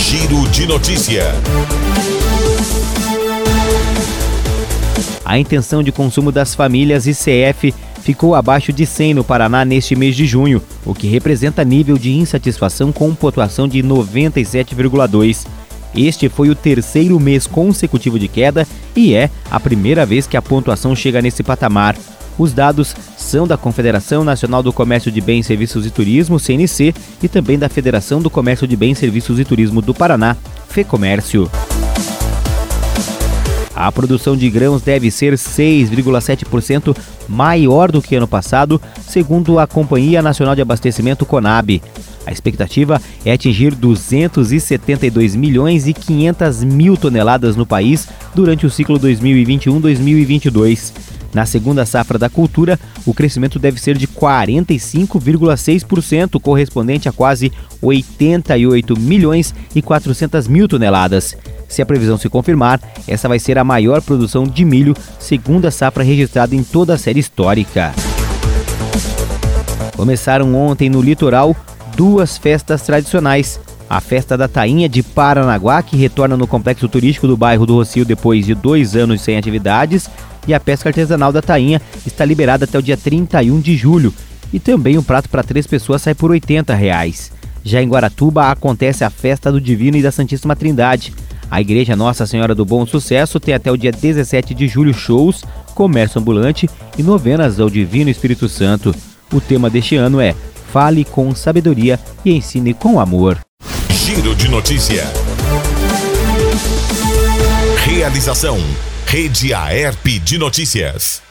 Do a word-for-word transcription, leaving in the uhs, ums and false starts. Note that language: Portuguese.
Giro de notícia. A intenção de consumo das famílias I C F ficou abaixo de cem no Paraná neste mês de junho, o que representa nível de insatisfação com pontuação de noventa e sete vírgula dois. Este foi o terceiro mês consecutivo de queda e é a primeira vez que a pontuação chega nesse patamar. Os dados são da Confederação Nacional do Comércio de Bens, Serviços e Turismo, C N C, e também da Federação do Comércio de Bens, Serviços e Turismo do Paraná, FEComércio. A produção de grãos deve ser seis vírgula sete por cento maior do que ano passado, segundo a Companhia Nacional de Abastecimento Conab. A expectativa é atingir duzentos e setenta e dois milhões e quinhentas mil toneladas no país durante o ciclo dois mil e vinte e um a dois mil e vinte e dois. Na segunda safra da cultura, o crescimento deve ser de quarenta e cinco vírgula seis por cento, correspondente a quase oitenta e oito milhões e quatrocentas mil toneladas. Se a previsão se confirmar, essa vai ser a maior produção de milho, segunda safra registrada em toda a série histórica. Começaram ontem no litoral duas festas tradicionais. A Festa da Tainha de Paranaguá, que retorna no complexo turístico do bairro do Rocio depois de dois anos sem atividades, e a pesca artesanal da tainha está liberada até o dia trinta e um de julho. E também um prato para três pessoas sai por oitenta reais. Já em Guaratuba acontece a Festa do Divino e da Santíssima Trindade. A Igreja Nossa Senhora do Bom Sucesso tem até o dia dezessete de julho shows, comércio ambulante e novenas ao Divino Espírito Santo. O tema deste ano é Fale com sabedoria e ensine com amor. Giro de notícia. Realização: Rede Aerp de Notícias.